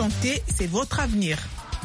santé, c'est votre avenir.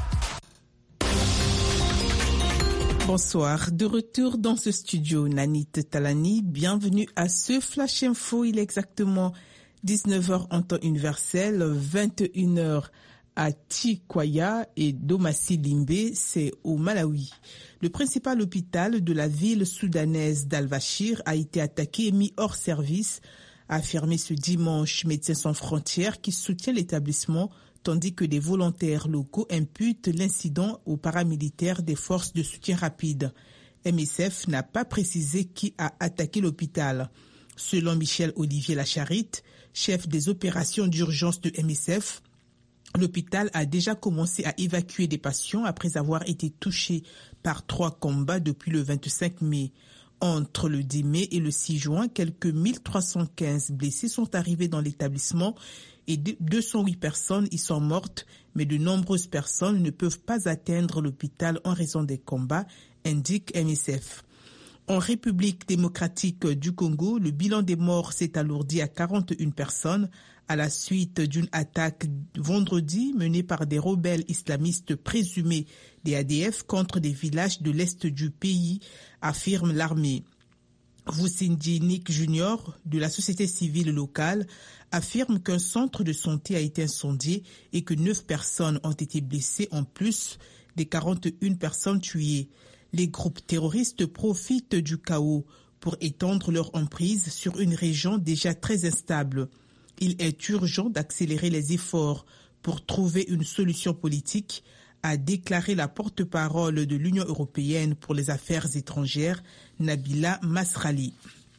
Bonsoir, de retour dans ce studio, Nanit Talani. Bienvenue à ce Flash Info. Il est exactement 19h en temps universel, 21h à Tikwaya et Domassi Limbe, c'est au Malawi. Le principal hôpital de la ville soudanaise d'Al-Bachir a été attaqué et mis hors service, a affirmé ce dimanche Médecins sans frontières qui soutient l'établissement, tandis que des volontaires locaux imputent l'incident aux paramilitaires des forces de soutien rapide. MSF n'a pas précisé qui a attaqué l'hôpital. Selon Michel-Olivier Lacharite, chef des opérations d'urgence de MSF, l'hôpital a déjà commencé à évacuer des patients après avoir été touché par 3 combats depuis le 25 mai. Entre le 10 mai et le 6 juin, quelques 1315 blessés sont arrivés dans l'établissement et 208 personnes y sont mortes, mais de nombreuses personnes ne peuvent pas atteindre l'hôpital en raison des combats, indique MSF. En République démocratique du Congo, le bilan des morts s'est alourdi à 41 personnes à la suite d'une attaque vendredi menée par des rebelles islamistes présumés des ADF contre des villages de l'est du pays, affirme l'armée. Voussindi Nick Junior, de la société civile locale, affirme qu'un centre de santé a été incendié et que 9 personnes ont été blessées en plus des 41 personnes tuées. Les groupes terroristes profitent du chaos pour étendre leur emprise sur une région déjà très instable. Il est urgent d'accélérer les efforts pour trouver une solution politique, a déclaré la porte-parole de l'Union européenne pour les affaires étrangères, Nabila Masrali.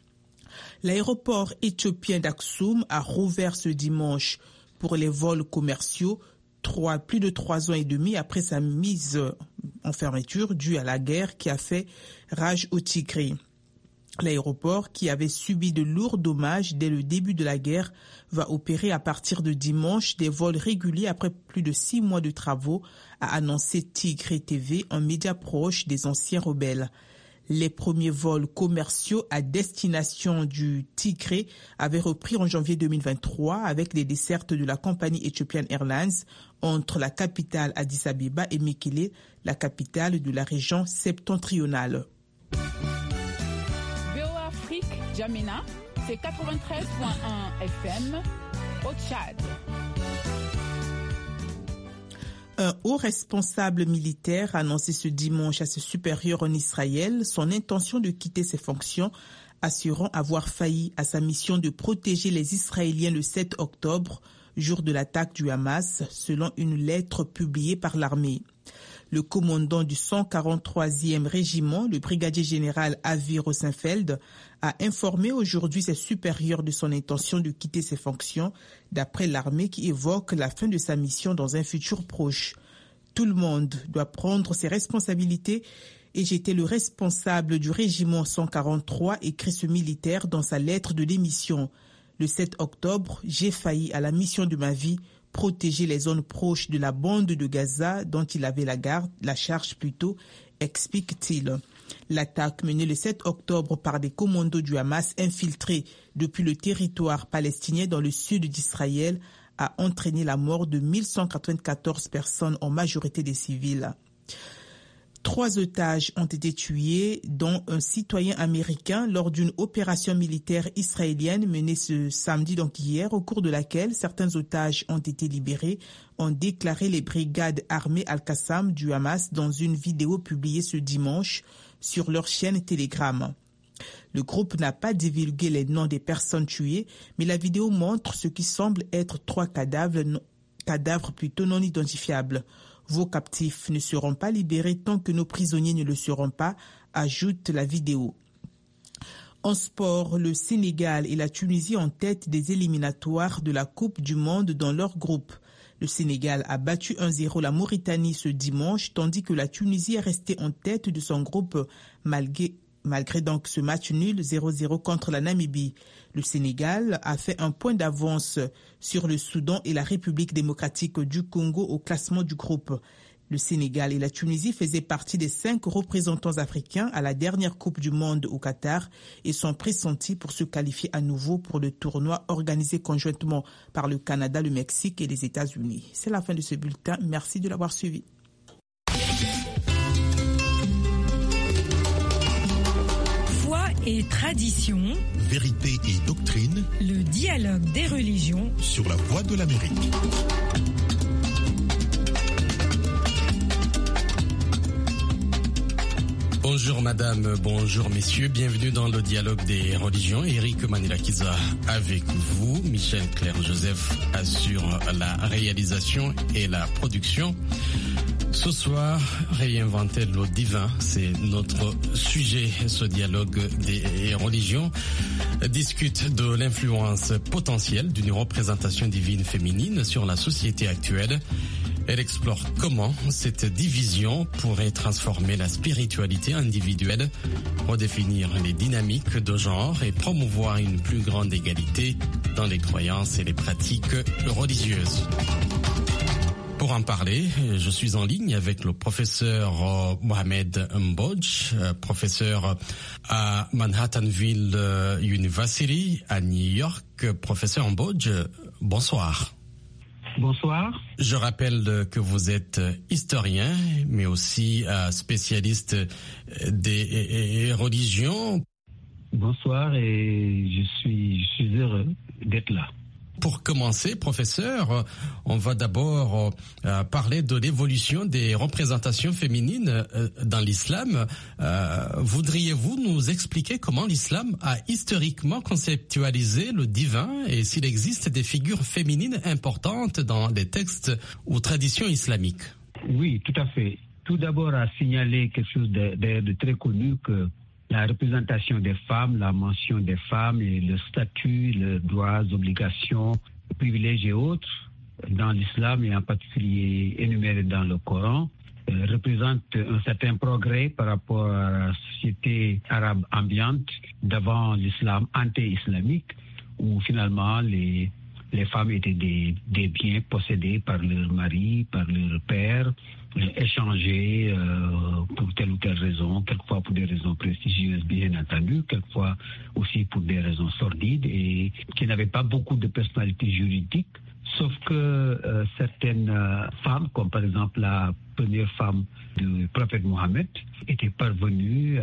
L'aéroport éthiopien d'Aksum a rouvert ce dimanche pour les vols commerciaux, plus de 3 ans et demi après sa mise en fermeture due à la guerre qui a fait rage au Tigré. L'aéroport, qui avait subi de lourds dommages dès le début de la guerre, va opérer à partir de dimanche des vols réguliers après plus de 6 mois de travaux, a annoncé Tigré TV, un média proche des anciens rebelles. Les premiers vols commerciaux à destination du Tigré avaient repris en janvier 2023 avec les dessertes de la compagnie Ethiopian Airlines entre la capitale Addis Abeba et Mekele, la capitale de la région septentrionale. VOA Afrique, Djamena, c'est 93.1 FM au Tchad. Un haut responsable militaire a annoncé ce dimanche à ses supérieurs en Israël son intention de quitter ses fonctions, assurant avoir failli à sa mission de protéger les Israéliens le 7 octobre, jour de l'attaque du Hamas, selon une lettre publiée par l'armée. Le commandant du 143e régiment, le brigadier général Avi Rosenfeld, a informé aujourd'hui ses supérieurs de son intention de quitter ses fonctions, d'après l'armée qui évoque la fin de sa mission dans un futur proche. Tout le monde doit prendre ses responsabilités et j'étais le responsable du régiment 143, écrit ce militaire dans sa lettre de démission. Le 7 octobre, j'ai failli à la mission de ma vie, protéger les zones proches de la bande de Gaza dont il avait la charge plutôt, explique-t-il. L'attaque menée le 7 octobre par des commandos du Hamas infiltrés depuis le territoire palestinien dans le sud d'Israël a entraîné la mort de 1194 personnes, en majorité des civils. 3 otages ont été tués, dont un citoyen américain, lors d'une opération militaire israélienne menée ce samedi, donc hier, au cours de laquelle certains otages ont été libérés, ont déclaré les brigades armées Al-Qassam du Hamas dans une vidéo publiée ce dimanche sur leur chaîne Telegram. Le groupe n'a pas divulgué les noms des personnes tuées, mais la vidéo montre ce qui semble être 3 cadavres plutôt non identifiables. Vos captifs ne seront pas libérés tant que nos prisonniers ne le seront pas, ajoute la vidéo. En sport, le Sénégal et la Tunisie en tête des éliminatoires de la Coupe du Monde dans leur groupe. Le Sénégal a battu 1-0 la Mauritanie ce dimanche, tandis que la Tunisie est restée en tête de son groupe malgré donc ce match nul 0-0 contre la Namibie. Le Sénégal a fait un point d'avance sur le Soudan et la République démocratique du Congo au classement du groupe. Le Sénégal et la Tunisie faisaient partie des 5 représentants africains à la dernière Coupe du Monde au Qatar et sont pressentis pour se qualifier à nouveau pour le tournoi organisé conjointement par le Canada, le Mexique et les États-Unis. C'est la fin de ce bulletin. Merci de l'avoir suivi. Foi et tradition, vérité et doctrine, le dialogue des religions sur la Voix de l'Amérique. Bonjour madame, bonjour messieurs, bienvenue dans le dialogue des religions. Eric Manilakiza avec vous, Michel Claire-Joseph assure la réalisation et la production. Ce soir, réinventer le divin, c'est notre sujet. Ce dialogue des religions discute de l'influence potentielle d'une représentation divine féminine sur la société actuelle. Elle explore comment cette division pourrait transformer la spiritualité individuelle, redéfinir les dynamiques de genre et promouvoir une plus grande égalité dans les croyances et les pratiques religieuses. Pour en parler, je suis en ligne avec le professeur Mohamed Mbodj, professeur à Manhattanville University à New York. Professeur Mbodj, bonsoir. Bonsoir. Je rappelle que vous êtes historien, mais aussi spécialiste des religions. Bonsoir et je suis heureux d'être là. Pour commencer, professeur, on va d'abord parler de l'évolution des représentations féminines dans l'islam. Voudriez-vous nous expliquer comment l'islam a historiquement conceptualisé le divin et s'il existe des figures féminines importantes dans les textes ou traditions islamiques? Oui, tout à fait. Tout d'abord, à signaler quelque chose de très connu, que la représentation des femmes, la mention des femmes et le statut, les droits, obligations, privilèges et autres dans l'islam et en particulier énumérés dans le Coran représente un certain progrès par rapport à la société arabe ambiante d'avant l'islam anté-islamique où finalement les femmes étaient des biens possédés par leur mari, par leur père, échangés pour telle ou telle raison, quelquefois pour des raisons prestigieuses bien entendu, quelquefois aussi pour des raisons sordides et qui n'avaient pas beaucoup de personnalité juridique, sauf que certaines femmes, comme par exemple la première femme du prophète Mohammed, étaient parvenues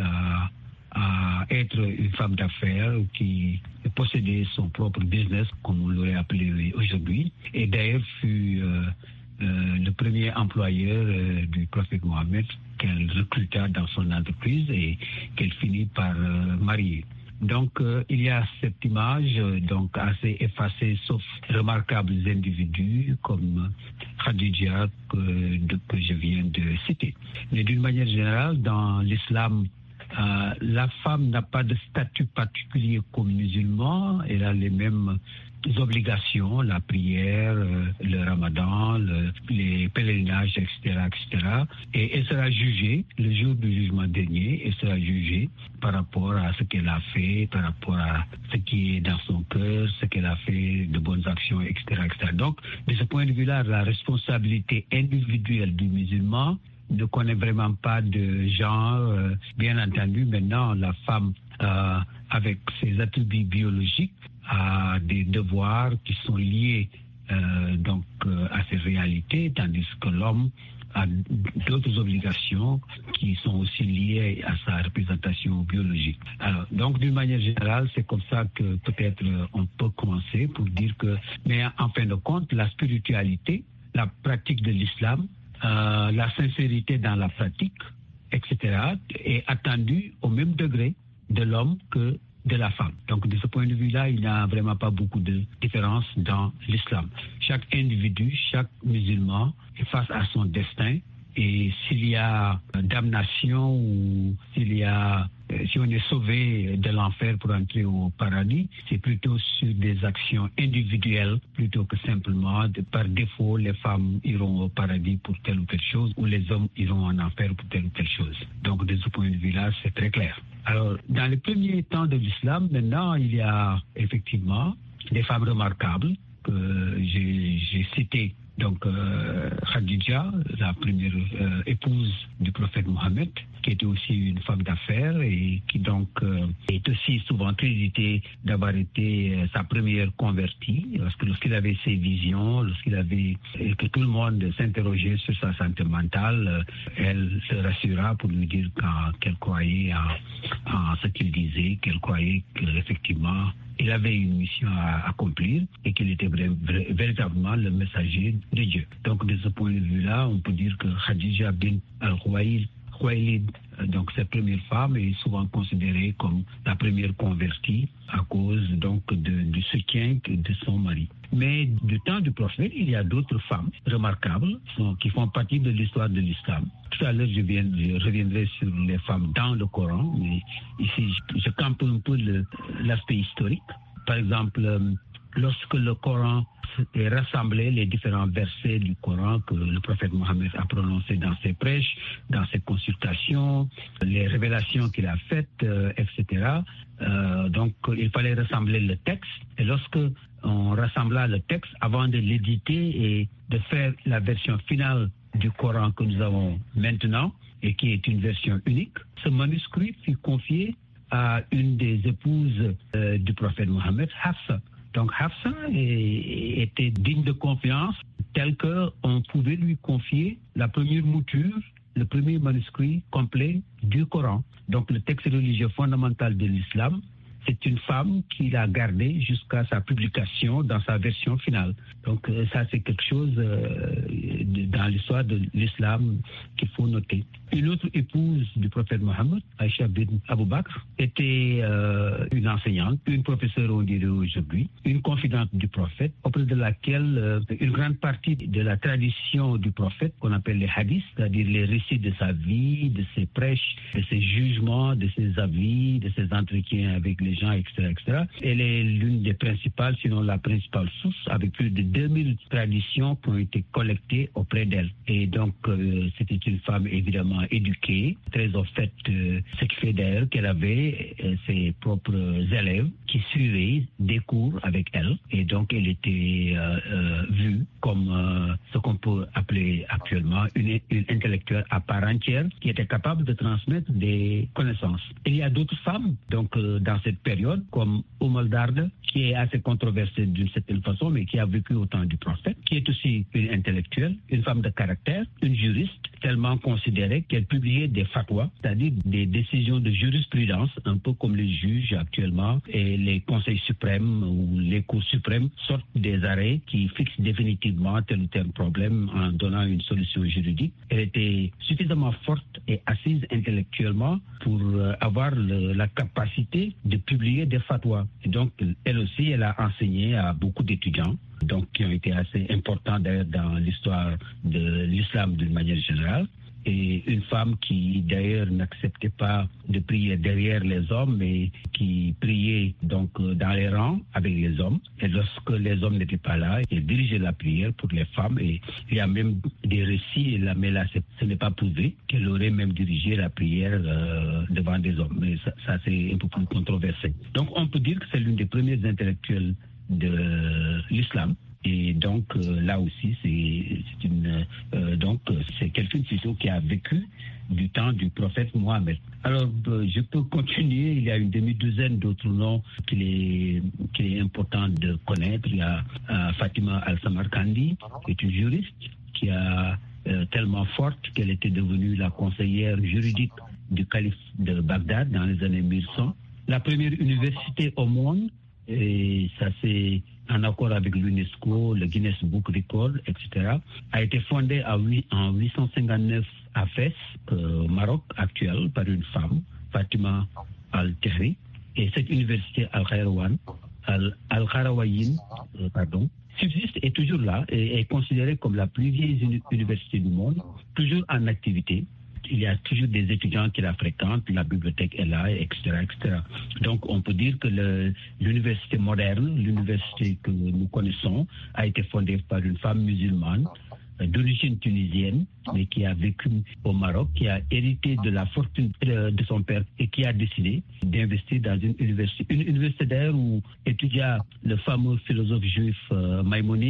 à être une femme d'affaires qui possédait son propre business, comme on l'aurait appelé aujourd'hui, et d'ailleurs fut le premier employeur du prophète Mohammed qu'elle recruta dans son entreprise et qu'elle finit par marier. Donc il y a cette image donc assez effacée, sauf remarquables individus comme Khadija que je viens de citer. Mais d'une manière générale, dans l'islam, la femme n'a pas de statut particulier comme musulman, elle a les mêmes obligations, la prière, le ramadan, les pèlerinages, etc., etc. Et elle sera jugée, le jour du jugement dernier, elle sera jugée par rapport à ce qu'elle a fait, par rapport à ce qui est dans son cœur, ce qu'elle a fait de bonnes actions, etc., etc. Donc, de ce point de vue-là, la responsabilité individuelle du musulman ne connaît vraiment pas de genre. Bien entendu, maintenant, la femme, avec ses attributs biologiques, a des devoirs qui sont liés à ces réalités, tandis que l'homme a d'autres obligations qui sont aussi liées à sa représentation biologique. Alors, donc, d'une manière générale, c'est comme ça que peut-être on peut commencer pour dire que, mais en fin de compte, la spiritualité, la pratique de l'islam, la sincérité dans la pratique, etc., est attendue au même degré de l'homme que de la femme. Donc, de ce point de vue-là, il n'y a vraiment pas beaucoup de différence dans l'islam. Chaque individu, chaque musulman est face à son destin. Et s'il y a damnation ou si on est sauvé de l'enfer pour entrer au paradis, c'est plutôt sur des actions individuelles plutôt que simplement par défaut les femmes iront au paradis pour telle ou telle chose ou les hommes iront en enfer pour telle ou telle chose. Donc de ce point de vue-là, c'est très clair. Alors dans les premiers temps de l'islam, maintenant il y a effectivement des femmes remarquables que j'ai citées Donc Khadija, la première épouse du prophète Mohammed, qui était aussi une femme d'affaires et qui donc est aussi souvent créditée d'avoir été sa première convertie, parce que lorsqu'il avait ses visions, et que tout le monde s'interrogeait sur sa santé mentale, elle se rassura pour lui dire qu'elle croyait en ce qu'il disait, qu'elle croyait qu'effectivement il avait une mission à accomplir et qu'il était véritablement le messager de Dieu. Donc de ce point de vue-là, on peut dire que Khadija bint al-Khuwaylid, donc cette première femme, est souvent considérée comme la première convertie à cause donc du soutien de son mari. Mais du temps du prophète, il y a d'autres femmes remarquables qui font partie de l'histoire de l'islam. Tout à l'heure, je reviendrai sur les femmes dans le Coran, mais ici, je campe un peu l'aspect historique. Par exemple, lorsque le Coran est rassemblé, les différents versets du Coran que le prophète Mohammed a prononcés dans ses prêches, dans ses consultations, les révélations qu'il a faites, etc. Donc, il fallait rassembler le texte. Et lorsque on rassembla le texte, avant de l'éditer et de faire la version finale du Coran que nous avons maintenant, et qui est une version unique, ce manuscrit fut confié à une des épouses du prophète Mohammed, Hafsa. Donc Hafsa était digne de confiance, tel qu'on pouvait lui confier la première mouture, le premier manuscrit complet du Coran. Donc le texte religieux fondamental de l'islam, c'est une femme qui l'a gardé jusqu'à sa publication dans sa version finale. Donc ça, c'est quelque chose dans l'histoire de l'islam qu'il faut noter. Une autre épouse du prophète Mohammed, Aïcha bint Abu Bakr, était une enseignante, une professeure, on dirait aujourd'hui, une confidente du prophète, auprès de laquelle une grande partie de la tradition du prophète, qu'on appelle les hadiths, c'est-à-dire les récits de sa vie, de ses prêches, de ses jugements, de ses avis, de ses entretiens avec les gens, etc., etc. Elle est l'une des principales, sinon la principale source, avec plus de 2000 traditions qui ont été collectées auprès d'elle. Et donc, c'était une femme évidemment éduquée, très au fait, ce qui fait d'ailleurs qu'elle avait ses propres élèves qui suivaient des cours avec elle. Et donc, elle était vue comme ce qu'on peut appeler actuellement une intellectuelle à part entière qui était capable de transmettre des connaissances. Il y a d'autres femmes, donc, dans cette période, comme Darda, qui est assez controversée d'une certaine façon, mais qui a vécu au temps du prophète, qui est aussi une intellectuelle, une femme de caractère, une juriste, tellement considérée qu'elle publiait des fatwas, c'est-à-dire des décisions de jurisprudence, un peu comme les juges actuellement, et les conseils suprêmes ou les cours suprêmes sortent des arrêts qui fixent définitivement tel ou tel problème en donnant une solution juridique. Elle était suffisamment forte et assise intellectuellement pour avoir la capacité de publier des fatwas. Et donc, elle aussi, elle a enseigné à beaucoup d'étudiants, donc qui ont été assez importants d'ailleurs dans l'histoire de l'islam d'une manière générale. Et une femme qui d'ailleurs n'acceptait pas de prier derrière les hommes, mais qui priait donc dans les rangs avec les hommes. Et lorsque les hommes n'étaient pas là, elle dirigeait la prière pour les femmes. Et il y a même des récits, mais là ce n'est pas prouvé, qu'elle aurait même dirigé la prière devant des hommes. Mais ça c'est un peu plus controversé. Donc on peut dire que c'est l'une des premières intellectuelles de l'islam. Et donc là aussi c'est quelqu'un qui a vécu du temps du prophète Mohammed. Alors je peux continuer, il y a une demi-douzaine d'autres noms qu'il est important de connaître. Il y a Fatima al-Samarkandi, qui est une juriste qui a tellement forte qu'elle était devenue la conseillère juridique du calife de Bagdad dans les années 1100. La première université au monde, et ça c'est en accord avec l'UNESCO, le Guinness Book Record, etc., a été fondée en 859 à Fès, au Maroc actuel, par une femme, Fatima al-Tehri. Et cette université Al-Kharawayin, subsiste et est toujours là et est considérée comme la plus vieille université du monde, toujours en activité. Il y a toujours des étudiants qui la fréquentent, la bibliothèque est là, etc., etc. Donc, on peut dire que l'université moderne, l'université que nous connaissons, a été fondée par une femme musulmane d'origine tunisienne, mais qui a vécu au Maroc, qui a hérité de la fortune de son père et qui a décidé d'investir dans une université d'ailleurs où étudia le fameux philosophe juif Maïmonide,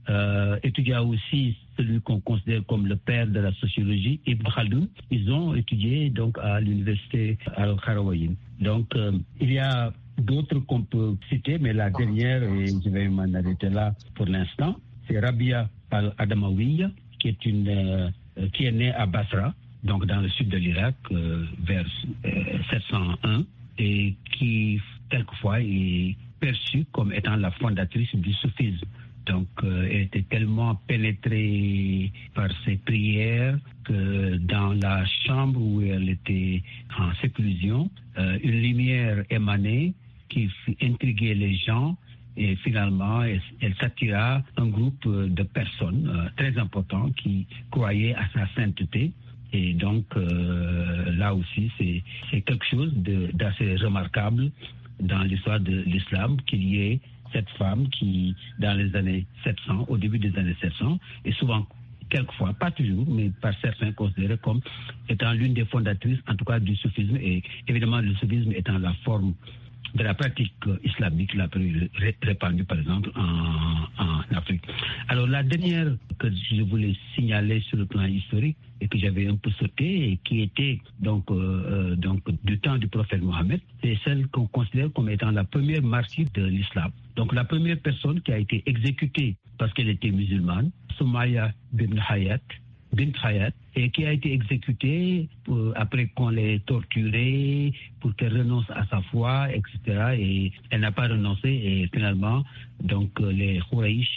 étudia aussi celui qu'on considère comme le père de la sociologie, Ibn Khaldoun. Ils ont étudié donc à l'université Al-Qarawiyyin. Donc, il y a d'autres qu'on peut citer, mais la dernière, et je vais m'en arrêter là pour l'instant, c'est Rabia al-Adamawiya, qui est née à Basra, donc dans le sud de l'Irak, vers 701, et qui, quelquefois, est perçue comme étant la fondatrice du soufisme. Donc, elle était tellement pénétrée par ses prières que dans la chambre où elle était en séclusion, une lumière émanait qui intriguait les gens. Et finalement, elle s'attira un groupe de personnes très importants qui croyaient à sa sainteté. Et donc, là aussi, c'est quelque chose d'assez remarquable dans l'histoire de l'islam, qu'il y ait cette femme qui, dans les années 700, au début des années 700, est souvent, quelquefois, pas toujours, mais par certains considérée comme étant l'une des fondatrices, en tout cas, du soufisme. Et évidemment, le soufisme étant la forme de la pratique islamique la plus répandue, par exemple, en Afrique. Alors, la dernière que je voulais signaler sur le plan historique et que j'avais un peu sauté et qui était donc du temps du prophète Mohammed, c'est celle qu'on considère comme étant la première martyre de l'islam. Donc, la première personne qui a été exécutée parce qu'elle était musulmane, Soumaya bint Hayat, et qui a été exécutée après qu'on l'ait torturée pour qu'elle renonce à sa foi, etc. Et elle n'a pas renoncé et finalement, donc les Khouraïch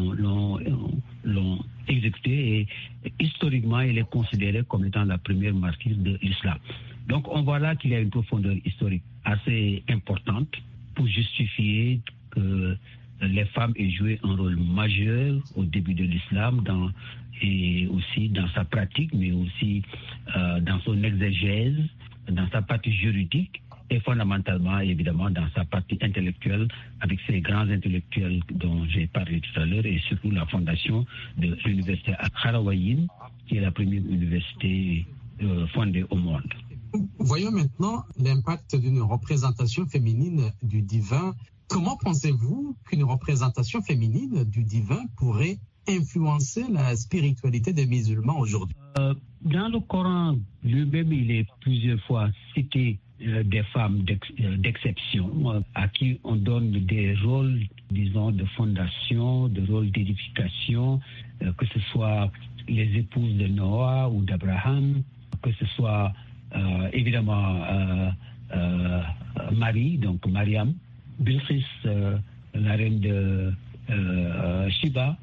l'ont exécutée et historiquement, elle est considérée comme étant la première martyre de l'islam. Donc on voit là qu'il y a une profondeur historique assez importante pour justifier que les femmes aient joué un rôle majeur au début de l'islam et aussi dans sa pratique, mais aussi dans son exégèse, dans sa partie juridique et fondamentalement, évidemment, dans sa partie intellectuelle, avec ces grands intellectuels dont j'ai parlé tout à l'heure, et surtout la fondation de l'université Al-Qarawiyyin, qui est la première université fondée au monde. Voyons maintenant l'impact d'une représentation féminine du divin. Comment pensez-vous qu'une représentation féminine du divin pourrait influencer la spiritualité des musulmans aujourd'hui? Dans le Coran lui-même, il est plusieurs fois cité des femmes d'exception à qui on donne des rôles, disons, de fondation, de rôles d'édification, que ce soit les épouses de Noah ou d'Abraham, que ce soit évidemment Marie, donc Mariam, Bilqis, la reine de Shiba,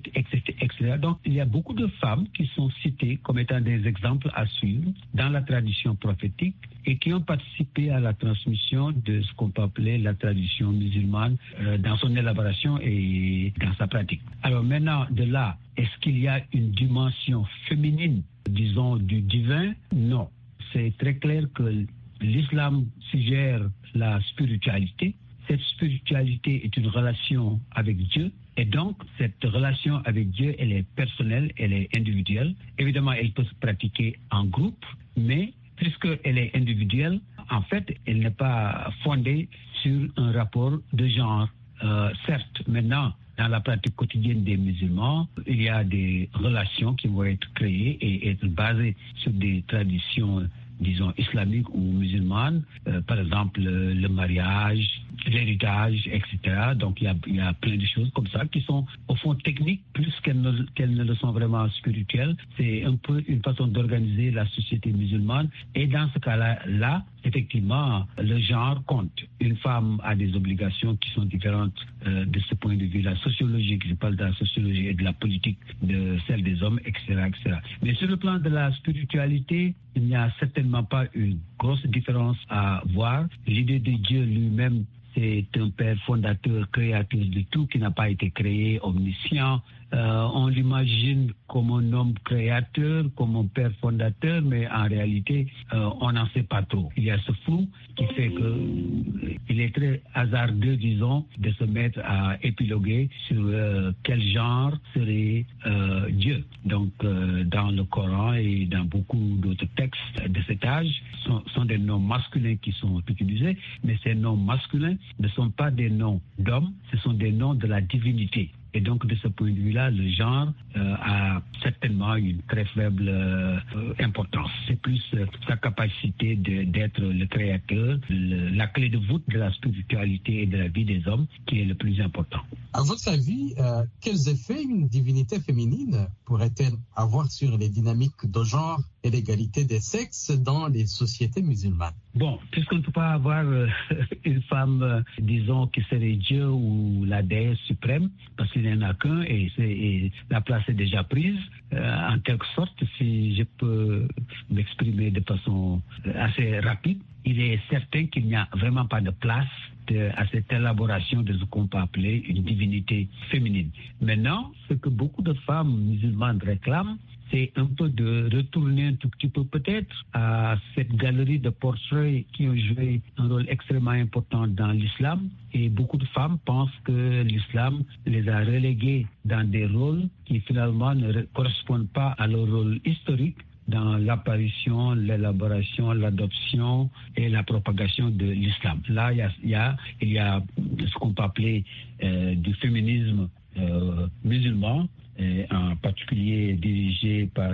etc. Donc, il y a beaucoup de femmes qui sont citées comme étant des exemples à suivre dans la tradition prophétique et qui ont participé à la transmission de ce qu'on peut appeler la tradition musulmane dans son élaboration et dans sa pratique. Alors maintenant, de là, est-ce qu'il y a une dimension féminine, disons, du divin? Non. C'est très clair que l'islam suggère la spiritualité. Cette spiritualité est une relation avec Dieu. Et donc, cette relation avec Dieu, elle est personnelle, elle est individuelle. Évidemment, elle peut se pratiquer en groupe, mais puisqu'elle est individuelle, en fait, elle n'est pas fondée sur un rapport de genre. Certes, maintenant, dans la pratique quotidienne des musulmans, il y a des relations qui vont être créées et être basées sur des traditions, disons, islamiques ou musulmanes, par exemple le mariage, l'héritage, etc. Donc il y a plein de choses comme ça qui sont au fond techniques plus qu'elles ne le sont vraiment spirituelles. C'est un peu une façon d'organiser la société musulmane et dans ce cas-là, effectivement, le genre compte. Une femme a des obligations qui sont différentes de ce point de vue-là, sociologique, je parle de la sociologie et de la politique de celle des hommes, etc., etc. Mais sur le plan de la spiritualité, il n'y a certainement pas une grosse différence à voir. L'idée de Dieu lui-même, c'est un père fondateur, créateur de tout qui n'a pas été créé, omniscient. On l'imagine comme un homme créateur, comme un père fondateur, mais en réalité, on n'en sait pas trop. Il y a ce flou qui fait qu'il est très hasardeux, disons, de se mettre à épiloguer sur quel genre serait Dieu. Donc, dans le Coran et dans beaucoup d'autres textes de cet âge, sont des noms masculins qui sont utilisés, mais ces noms masculins ne sont pas des noms d'hommes, ce sont des noms de la divinité. Et donc, de ce point de vue-là, le genre a certainement une très faible importance. C'est plus sa capacité d'être le créateur, la clé de voûte de la spiritualité et de la vie des hommes qui est le plus important. À votre avis, quels effets une divinité féminine pourrait-elle avoir sur les dynamiques de genre et l'égalité des sexes dans les sociétés musulmanes? Bon, puisqu'on ne peut pas avoir une femme, disons, qui serait Dieu ou la déesse suprême, parce qu'il n'y en a qu'un et la place est déjà prise, en quelque sorte, si je peux m'exprimer de façon assez rapide, il est certain qu'il n'y a vraiment pas de place à cette élaboration de ce qu'on peut appeler une divinité féminine. Maintenant, ce que beaucoup de femmes musulmanes réclament, c'est un peu de retourner un tout petit peu peut-être à cette galerie de portraits qui ont joué un rôle extrêmement important dans l'islam. Et beaucoup de femmes pensent que l'islam les a reléguées dans des rôles qui finalement ne correspondent pas à leur rôle historique dans l'apparition, l'élaboration, l'adoption et la propagation de l'islam. Là, il y a ce qu'on peut appeler du féminisme musulman, en particulier dirigé par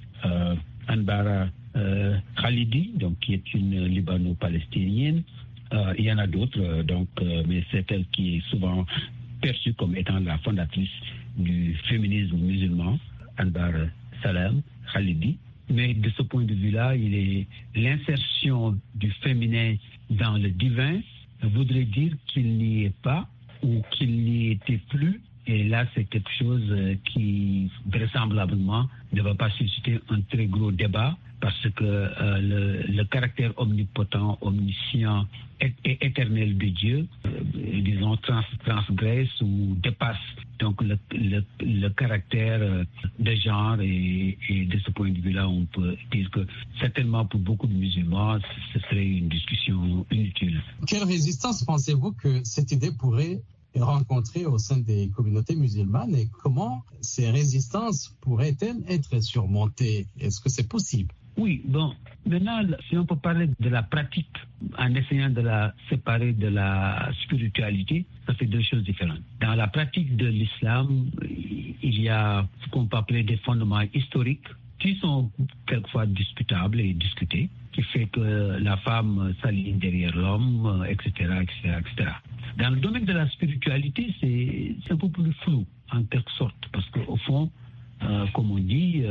Anbara Khalidi, donc qui est une libano-palestinienne. Il y en a d'autres, mais c'est elle qui est souvent perçue comme étant la fondatrice du féminisme musulman, Anbar Salam Khalidi. Mais de ce point de vue-là, l'insertion du féminin dans le divin voudrait dire qu'il n'y est pas ou qu'il n'y était plus. Et là, c'est quelque chose qui, vraisemblablement, ne va pas susciter un très gros débat parce que le caractère omnipotent, omniscient et éternel de Dieu, disons, transgresse ou dépasse donc le caractère de genre et de ce point de vue-là, on peut dire que certainement pour beaucoup de musulmans, ce serait une discussion inutile. Quelle résistance pensez-vous que cette idée pourrait rencontrer au sein des communautés musulmanes et comment ces résistances pourraient-elles être surmontées? Est-ce que c'est possible? Oui, bon, maintenant, si on peut parler de la pratique en essayant de la séparer de la spiritualité, ça fait deux choses différentes. Dans la pratique de l'islam, il y a ce qu'on peut appeler des fondements historiques qui sont quelquefois disputables et discutés, qui fait que la femme s'aligne derrière l'homme, etc., etc., etc. Dans le domaine de la spiritualité, c'est un peu plus flou, en quelque sorte, parce qu'au fond, comme on dit,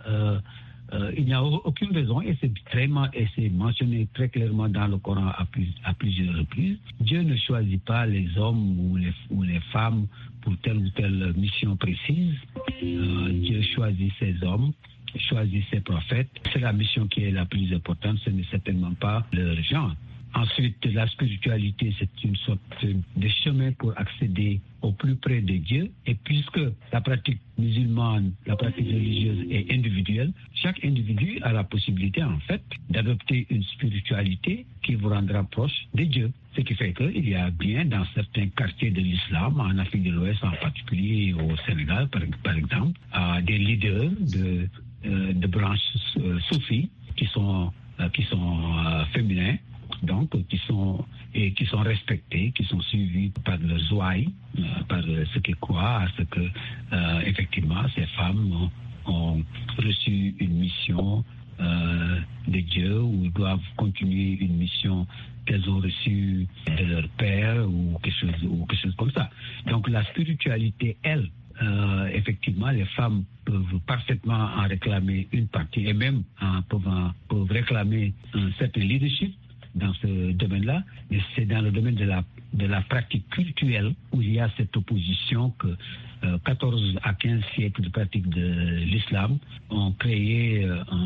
il n'y a aucune raison, et c'est mentionné très clairement dans le Coran à plusieurs reprises. Dieu ne choisit pas les hommes ou les femmes pour telle ou telle mission précise. Dieu choisit ses hommes, choisit ses prophètes. C'est la mission qui est la plus importante, ce n'est certainement pas leur genre. Ensuite, la spiritualité, c'est une sorte de chemin pour accéder au plus près de Dieu. Et puisque la pratique musulmane, la pratique religieuse est individuelle, chaque individu a la possibilité, en fait, d'adopter une spiritualité qui vous rendra proche de Dieu. Ce qui fait qu'il y a bien dans certains quartiers de l'islam, en Afrique de l'Ouest en particulier, au Sénégal par exemple, des leaders de branches soufis qui sont féminins, donc qui sont respectés, qui sont suivis par leurs ouailles, par ce qu'ils croient, à ce que effectivement ces femmes ont reçu une mission de Dieu ou doivent continuer une mission qu'elles ont reçue de leur père ou quelque chose comme ça. Donc la spiritualité, elle, effectivement, les femmes peuvent parfaitement en réclamer une partie et même peuvent réclamer un certain leadership dans ce domaine-là, mais c'est dans le domaine de la pratique cultuelle où il y a cette opposition que 14 à 15 siècles de pratique de l'islam ont créé,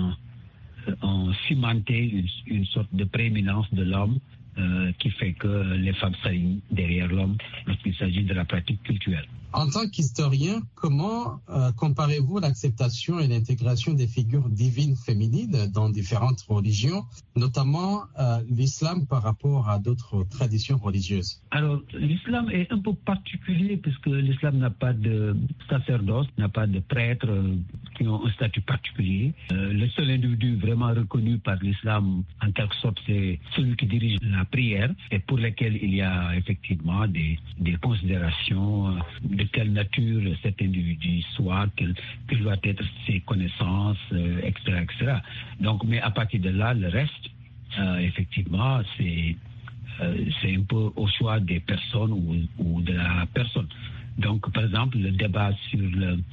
ont cimenté une sorte de prééminence de l'homme qui fait que les femmes s'alignent derrière l'homme lorsqu'il s'agit de la pratique culturelle. En tant qu'historien, comment comparez-vous l'acceptation et l'intégration des figures divines féminines dans différentes religions, notamment l'islam par rapport à d'autres traditions religieuses? Alors, l'islam est un peu particulier puisque l'islam n'a pas de sacerdoce, n'a pas de prêtres qui ont un statut particulier. Le seul individu vraiment reconnu par l'islam, en quelque sorte, c'est celui qui dirige la prière et pour lesquels il y a effectivement des considérations de de quelle nature cet individu soit, quelles doivent être ses connaissances, etc., etc. Donc, mais à partir de là, le reste, effectivement, c'est un peu au choix des personnes ou de la personne. Donc, par exemple, le débat sur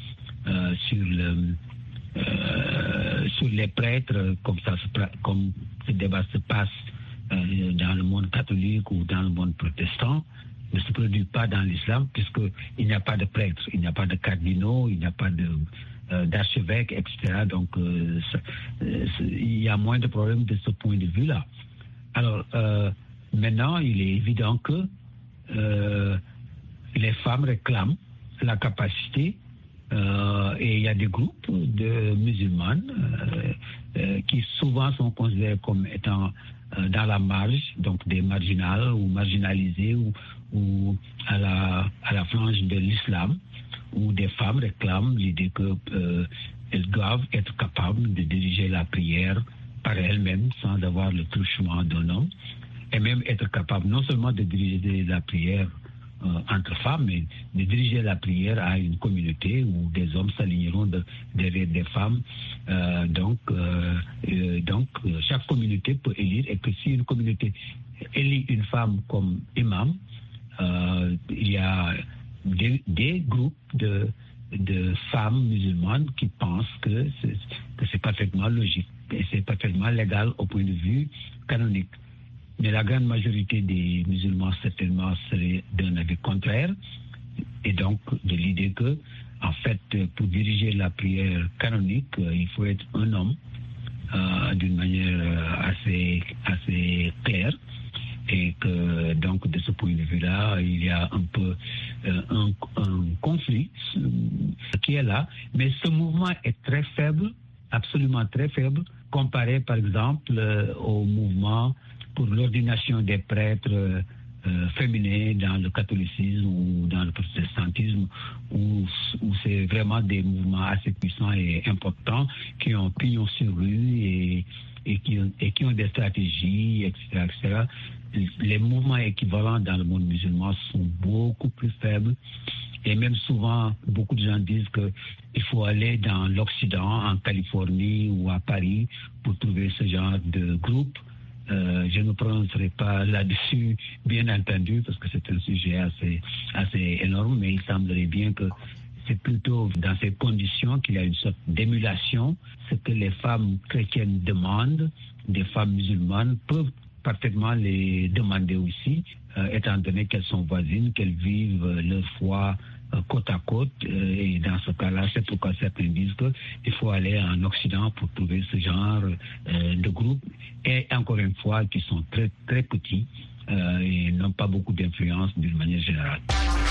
les prêtres, comme ce débat se passe dans le monde catholique ou dans le monde protestant, ne se produit pas dans l'islam, puisqu'il n'y a pas de prêtres, il n'y a pas de cardinaux, il n'y a pas d'archevêques, etc. Donc, il y a moins de problèmes de ce point de vue-là. Alors, maintenant, il est évident que les femmes réclament la capacité, et il y a des groupes de musulmanes qui souvent sont considérés comme étant dans la marge, donc des marginales ou marginalisés ou à la flange de l'islam, où des femmes réclament l'idée qu'elles doivent être capables de diriger la prière par elles-mêmes sans avoir le truchement d'un homme, et même être capables non seulement de diriger la prière entre femmes, mais de diriger la prière à une communauté où des hommes s'aligneront derrière des femmes. Donc, chaque communauté peut élire, et que si une communauté élit une femme comme imam, il y a des groupes de femmes musulmanes qui pensent que c'est parfaitement logique et c'est parfaitement légal au point de vue canonique. Mais la grande majorité des musulmans, certainement, seraient d'un avis contraire, et donc de l'idée que, en fait, pour diriger la prière canonique, il faut être un homme, d'une manière assez claire, et que, donc, de ce point de vue-là, il y a un peu un conflit qui est là, mais ce mouvement est très faible, absolument très faible, comparé, par exemple, au mouvement pour l'ordination des prêtres féminins dans le catholicisme ou dans le protestantisme, où c'est vraiment des mouvements assez puissants et importants qui ont pignon sur rue et qui ont des stratégies, etc., etc. Les mouvements équivalents dans le monde musulman sont beaucoup plus faibles, et même souvent, beaucoup de gens disent qu'il faut aller dans l'Occident, en Californie ou à Paris, pour trouver ce genre de groupe. Je ne me prononcerai pas là-dessus, bien entendu, parce que c'est un sujet assez énorme, mais il semblerait bien que c'est plutôt dans ces conditions qu'il y a une sorte d'émulation. Ce que les femmes chrétiennes demandent, des femmes musulmanes peuvent parfaitement les demander aussi, étant donné qu'elles sont voisines, qu'elles vivent leur foi côte à côte, et dans ce cas-là, c'est pourquoi certains disent qu'il faut aller en Occident pour trouver ce genre de groupe, et encore une fois, qui sont très, très petits et n'ont pas beaucoup d'influence d'une manière générale.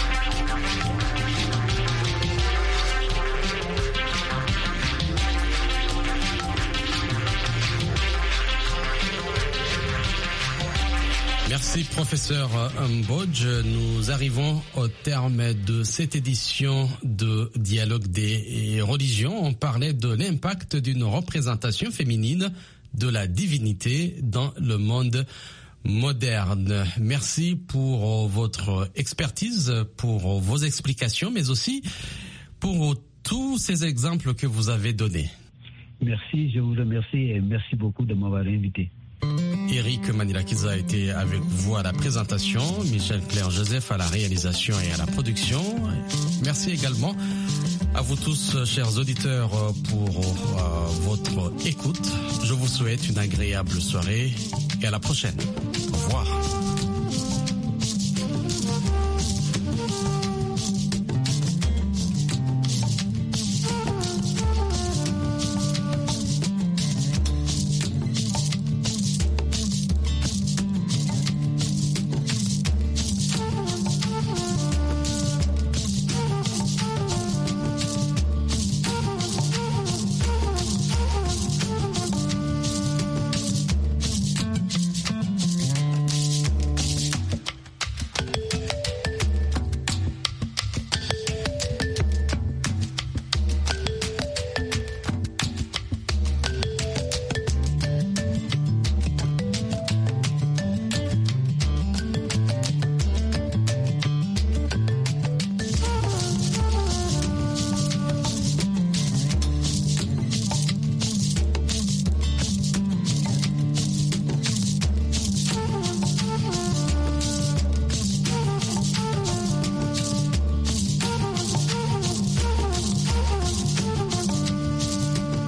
Merci professeur Mbodj. Nous arrivons au terme de cette édition de Dialogue des religions. On parlait de l'impact d'une représentation féminine de la divinité dans le monde moderne. Merci pour votre expertise, pour vos explications, mais aussi pour tous ces exemples que vous avez donnés. Merci, je vous remercie et merci beaucoup de m'avoir invité. Eric Manilakiza a été avec vous à la présentation, Michel Claire Joseph à la réalisation et à la production. Merci également à vous tous, chers auditeurs, pour votre écoute. Je vous souhaite une agréable soirée et à la prochaine. Au revoir.